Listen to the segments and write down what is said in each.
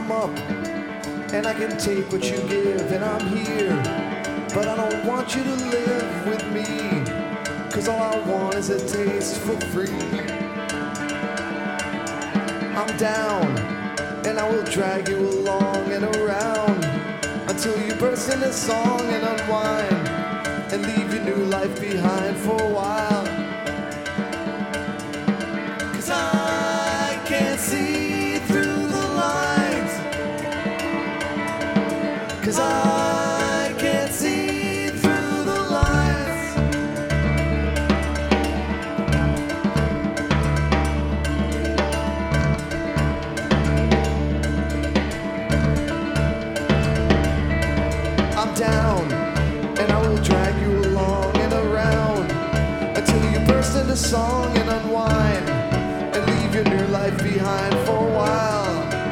come up, and I can take what you give, and I'm here. But I don't want you to live with me, 'cause all I want is a taste for free. I'm down, and I will drag you along and around until you burst into song and unwind and leave your new life behind for a while. 'Cause I can't see through the lines, 'cause I can't see through the lines. I'm down, and I will drag you along and around until you burst into song and unwind and leave your new life behind for a while.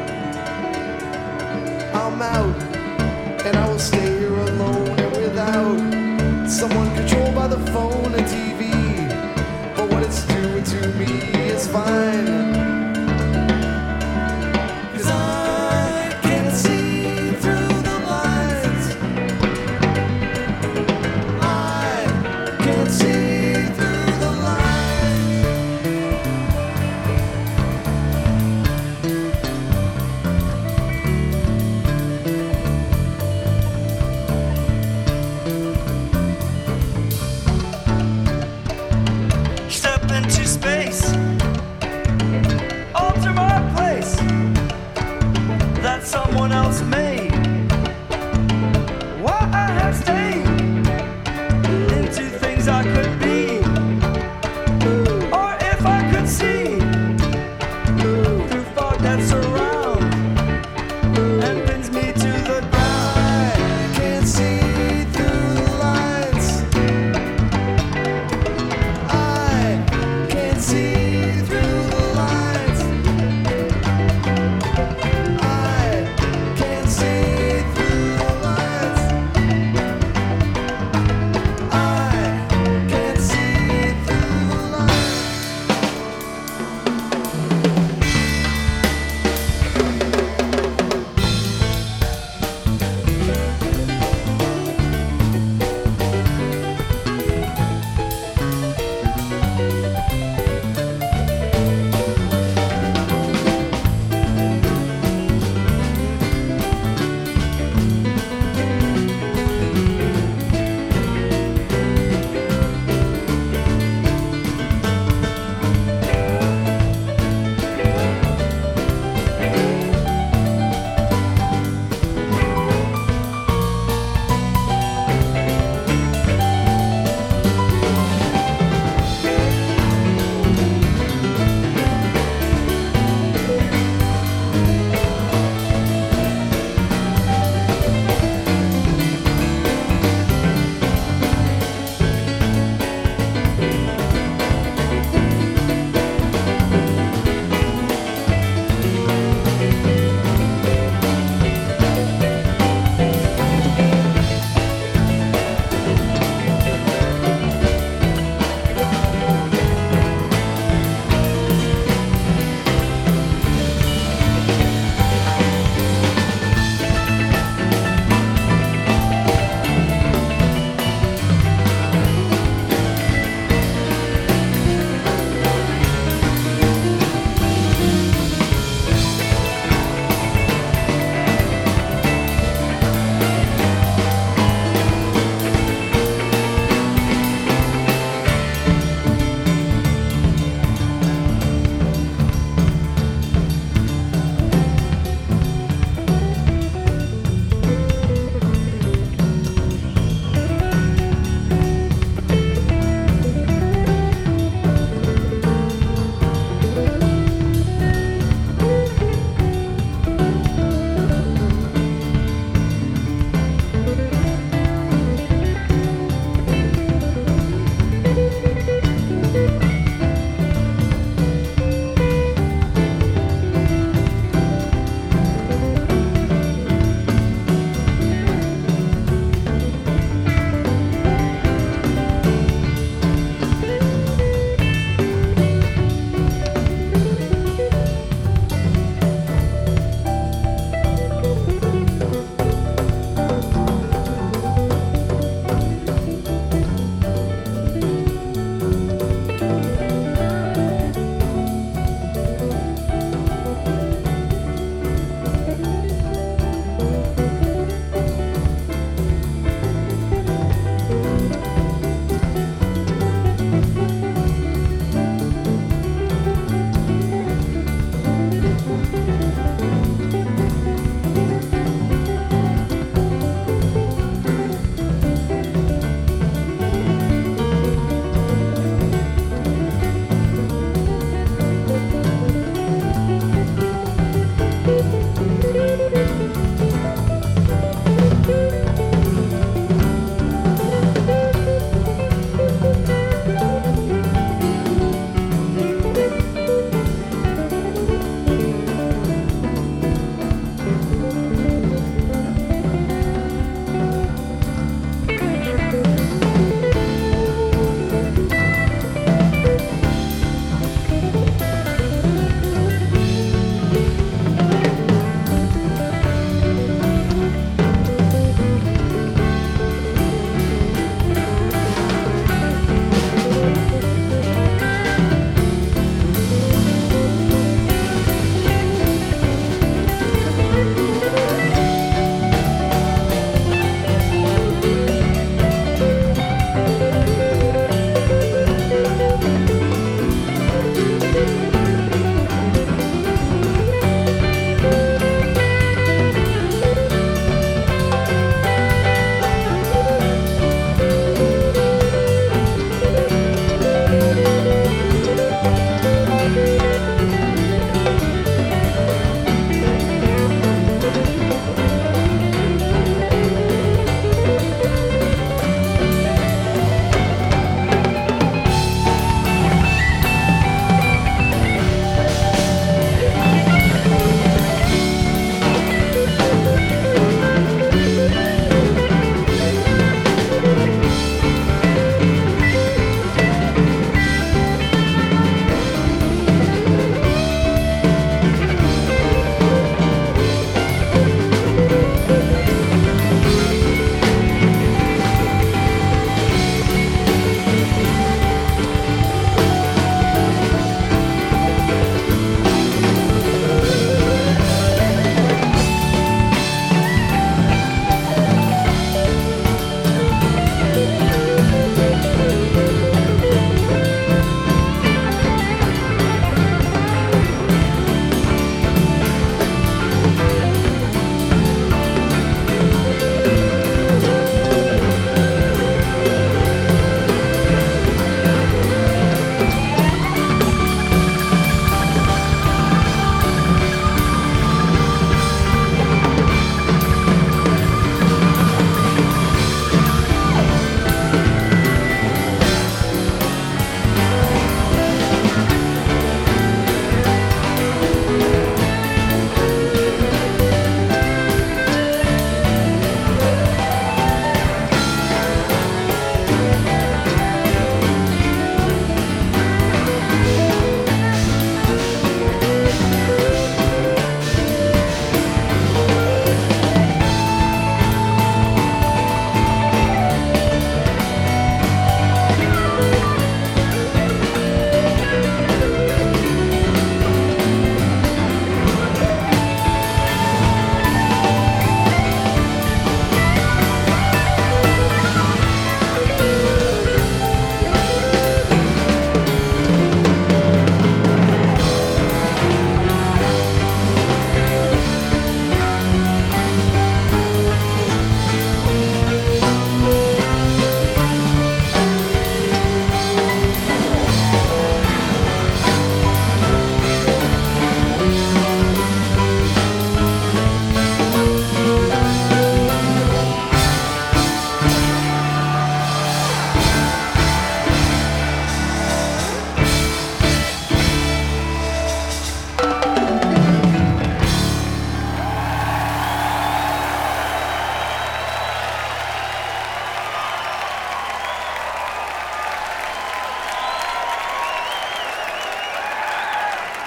I'm out, and I will stay here alone and without someone controlled by the phone and TV. But what it's doing to me is fine, 'cause I can't see through the lines. I can't see through the lines. Step into space, alter my place that someone else made. Why I have stayed into things I couldn't